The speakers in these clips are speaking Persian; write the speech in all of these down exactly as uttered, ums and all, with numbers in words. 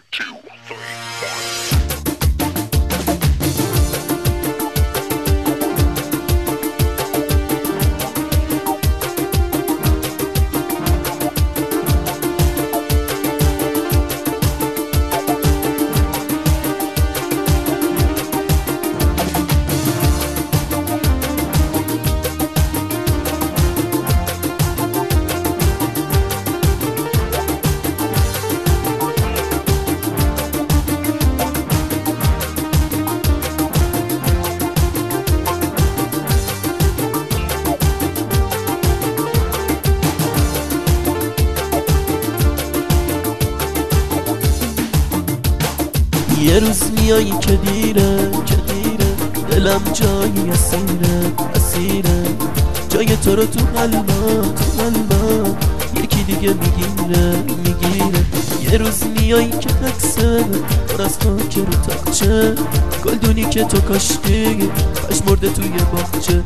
یه روز میایی که دیره که دیره دلم جایی اسیره اسیره جای تو رو تو قلبم تو قلبم یکی دیگه میگیره میگیره یه روز میایی که عکسه پر از خاک رو تاقچه گلدونی که تو کاشتی پش مرده توی باغچه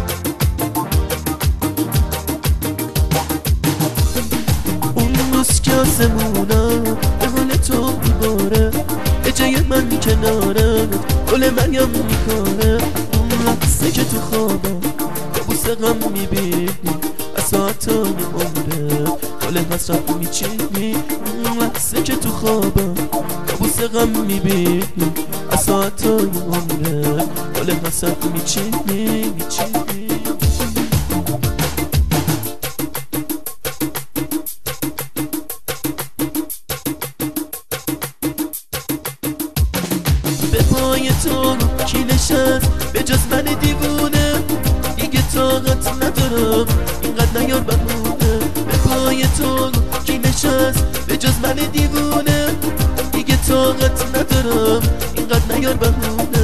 اون روز که آسمونم به حال تو میباره جای من کناره گل مریم میکاره اون لحظه که تو خوابم کابوس غم میبینی از ساعتای عمره گل حسرت میچینی اون لحظه که تو خوابم کابوس غم میبینی از ساعتای عمره گل حسرت میچینی میچینی پای تو کی نشست به جز من دیوونه دیگه طاقت ندارم اینقدر نیار بهونه به پای تو کی نشست به جز من دیوونه دیگه طاقت ندارم اینقدر نیار بهونه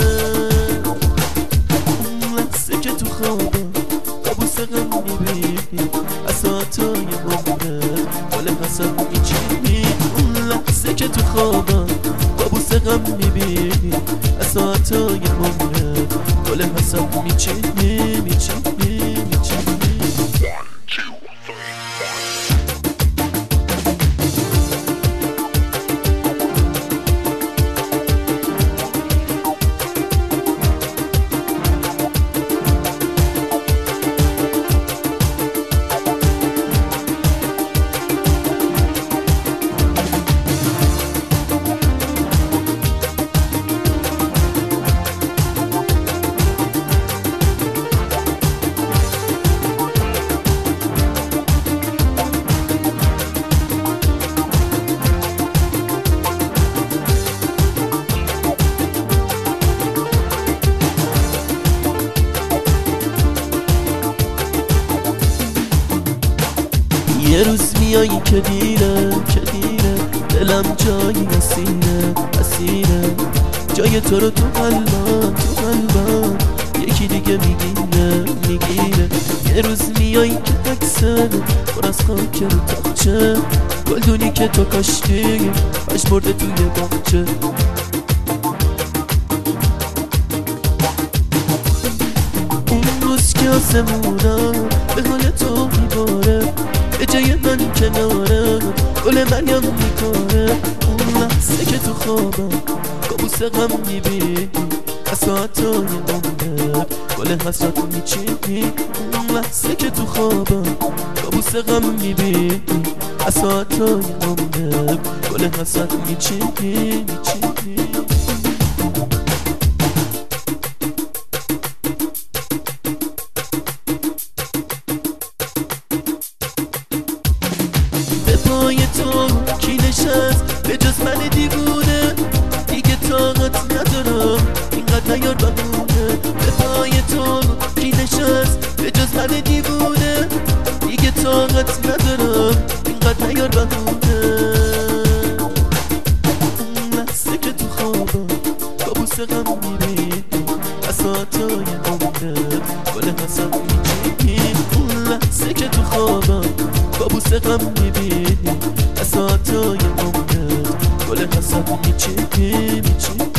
اون لحظه که تو خوابم کابوس غم میبینی از ساعتای عمره گل حسرت میچینی اون لحظه که تو خوابم کابوس غم میبینی از ساعتای عمره گل حسرت میچینی میچینی میچینی یه روز میایی که دیره که دیره دلم جایی اسیره اسیره جای تو رو تو قلبم تو قلبم یکی دیگه میگیره میگیره یه روز میایی که عکسه پر از خاک رو تاقچه گلدونی که تو کاشتی پش مرده توی باغچه اون روز که آسمونم به حال تو میباره به جای من کناره گل مریم میکاره اون لحظه که تو خوابم کابوس غم میبینی از ساعتای عمره گل حسرت میچینی اون لحظه که تو خوابم کابوس غم میبینی از ساعتای عمره گل حسرت میچینی میچینی پای تو کی نشست به جز من دیوونه دیگه طاقت ندارم اینقدر نیار بهونه به پای تو کی نشست به جز من دیوونه دیگه طاقت ندارم اینقدر نیار بهونه اون لحظه که تو خوابم کابوس غم میبینی از ساعتای عمره گل حسرت میچینی اون لحظه که تو خوابم کابوس غم میبینی از ساعتای عمرت گل حسرت میچینی میچینی